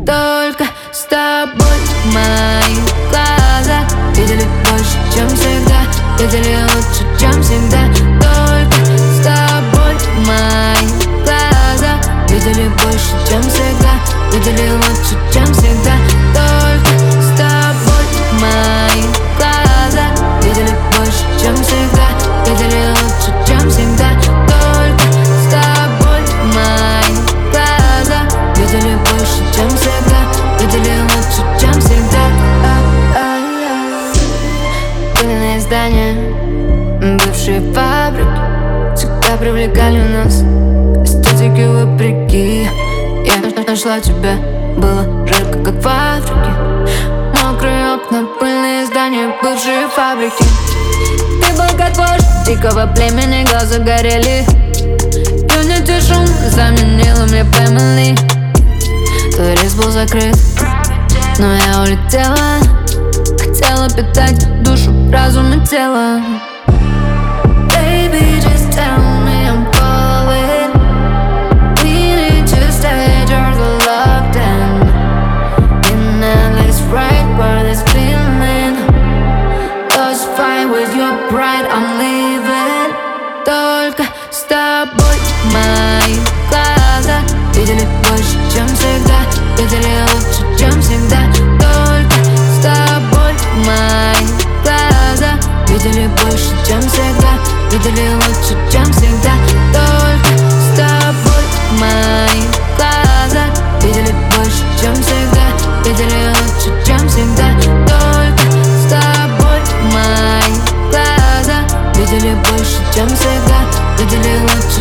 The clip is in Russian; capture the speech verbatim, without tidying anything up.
Только с тобой мои глаза видели больше, чем всегда, видели лучше, чем всегда. Только с тобой мои глаза видели больше, чем всегда, видели лучше, чем всегда. Только с тобой мои глаза видели больше, чем всегда, видели лучше, чем всегда. Только с тобой мои глаза видели больше, чем всегда, видели лучше, чем всегда. Пыльные здания, бывшие фабрики всегда привлекали нас, эстетики вопреки. Я нашла тебя, было жарко, как в Африке. Мокрые окна, пыльные здания, бывшие фабрики. Ты был как вождь дикого племени, глаза горели. Юнити шум заменила мне Пэмели. Твой рейс был закрыт, но я улетела. Хотела питать душу, разум и тело. Baby, just tell me I'm falling. We need to stay just locked in. In L A's right where there's feeling. Lost fight with your pride, I'm leaving. Только с тобой мои глаза видели больше, чем всегда, видели лучше, чем всегда. Только с тобой мои глаза видели больше, чем всегда, видели лучше, чем всегда. Только с тобой мои глаза видели больше, чем всегда, видели лучше, чем всегда. Только с тобой мои глаза видели больше, чем всегда, видели лучше,